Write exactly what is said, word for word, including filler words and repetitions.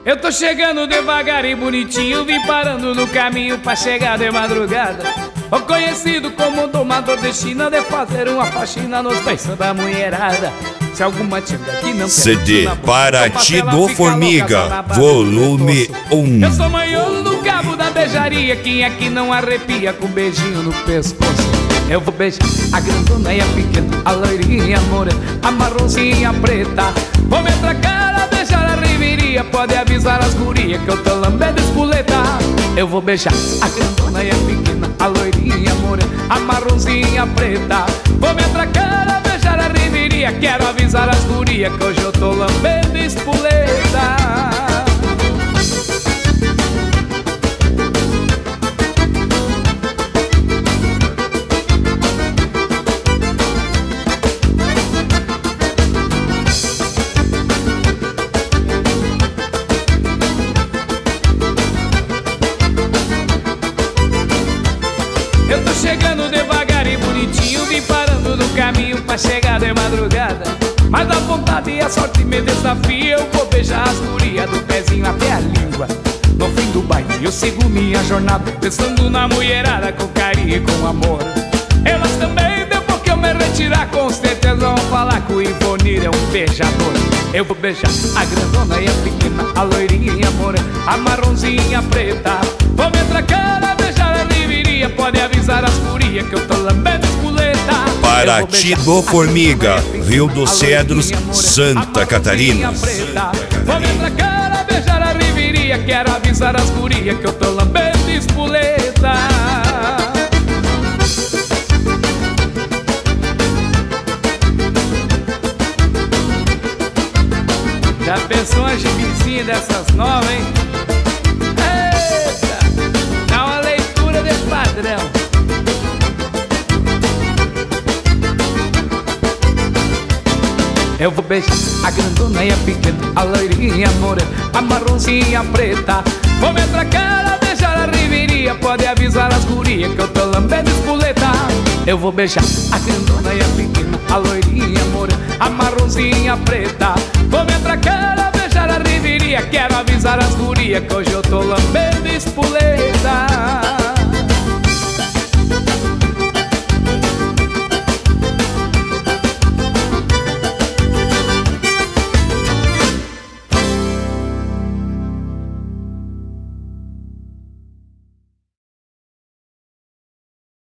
Eu tô chegando devagar e bonitinho, vim parando no caminho pra chegar de madrugada. O conhecido como domador de China, de fazer uma faxina nos beiços da mulherada. Se alguma tinga que não C D Paraty do Formiga, volume um. Eu sou manholo do cabo da beijaria, quem é que não arrepia com um beijinho no pescoço? Eu vou beijar a grandona e a pequena, a loirinha, a morena, a marronzinha, a preta. Vou me atracar a beijar a riveria, pode avisar as gurias que eu tô lambendo espoleta. Eu vou beijar a grandona e a pequena, a loirinha, a morena, a marronzinha, a preta. Vou me atracar a beijar a riveria, quero avisar as gurias que hoje eu tô lambendo espoleta. Eu tô chegando devagar e bonitinho, vim parando no caminho pra chegar de madrugada. Mas a vontade e a sorte me desafia, eu vou beijar as gurias do pezinho até a língua. No fim do baile eu sigo minha jornada, pensando na mulherada com carinho e com amor. Elas também, depois que eu me retirar, com certeza vão falar que o Ivonir é um beijador. Eu vou beijar a grandona e a pequena, a loirinha, a morena, a marronzinha, a preta. Vou me atracar a beijar a riveria, pode avisar as gurias que eu tô lambendo espoleta. Paraty do Formiga, Rio dos Cedros, Santa Catarina. Vou me atracar a beijar a riveria, quero avisar as gurias que eu tô lambendo espoleta. Já pensou uma gibizinha dessas novas, hein? Eita! Dá uma leitura de padrão. Eu vou beijar a grandona e a pequena, a loirinha, a morena, a marronzinha, a preta. Vou me atracar a beijar a riveria, pode avisar as gurias que eu tô lambendo espoleta. Eu vou beijar a grandona e a pequena, a loirinha, a morena, a marronzinha, a preta. Vou me atracar a beijar a riveria, quero avisar as gurias que hoje eu tô lambendo espoleta.